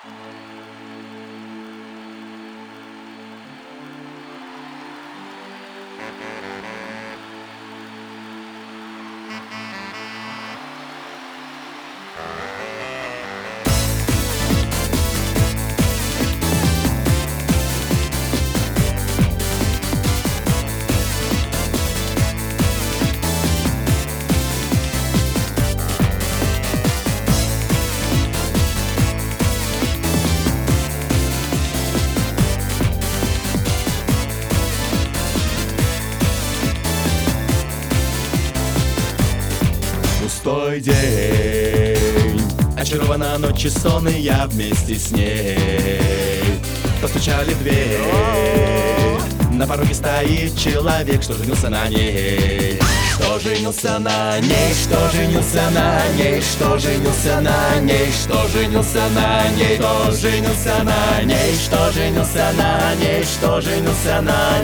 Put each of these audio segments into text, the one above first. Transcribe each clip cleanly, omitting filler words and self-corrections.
Пустой день, очарована ночь и сон, и я вместе с ней. Постучали в дверь, на пороге стоит человек, что женился на ней. Что женился на ней, что женился на ней, что женился на ней, что женился на ней, что женился на ней, что женился на ней, что женился на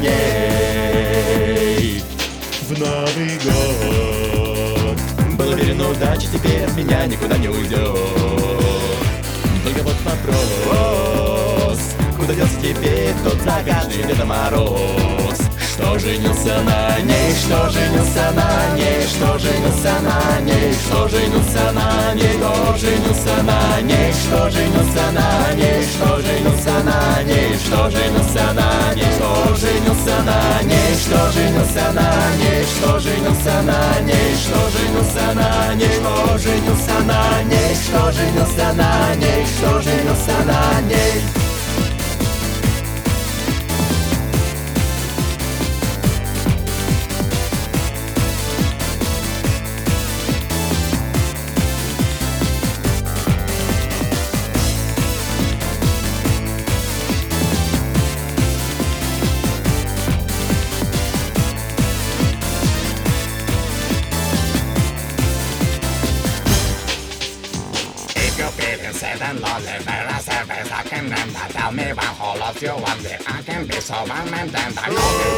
ней. В Новый год был уверен, удача теперь от меня никуда не уйдет. Только вот вопрос, куда делся теперь тот загадочный Дед Мороз? Что женился на ней, что женился на ней, что женился на ней, что женился на ней, что женился на ней, что женился на ней, что женился на ней, что женился на ней, что женился на ней, что женился на ней, что женился на ней, что женился на ней, что женился на ней, что женился на ней, что женился на ней. Sit and lonely, where I say I can remember. Tell me one whole of you one day I can be so one man then I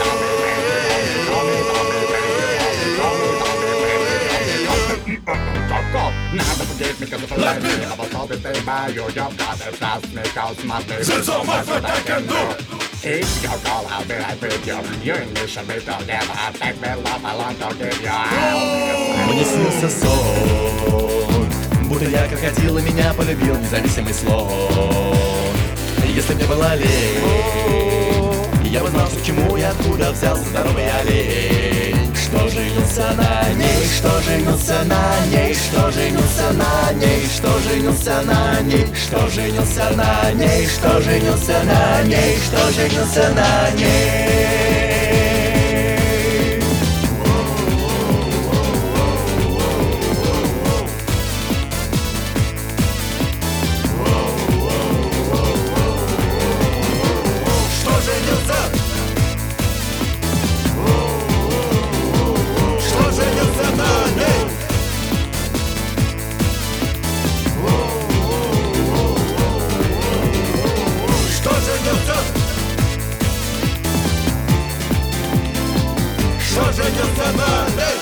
never forget me because of a life. I was told to stay by your job, got to trust me cause my baby is so much that I can do. If your call, I'll be right with you. You English a bit together, I take me love, I long to give you. Мне снился сон, будто я крокодил и меня полюбил независимый слон. Если мне была лень, я бы знал, что к чему и откуда взялся здоровый олень. Что женился на ней, что женился на ней, что женился на ней, что женился на ней, что женился на ней, что женился на ней, что женился на ней. Что женился на ней?